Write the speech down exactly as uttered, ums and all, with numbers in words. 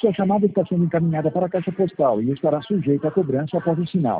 Sua chamada está sendo encaminhada para a caixa postal e estará sujeita a cobrança após o sinal.